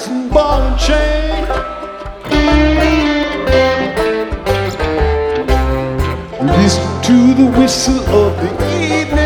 listen, ball and chain. Listen to the whistle of the evening.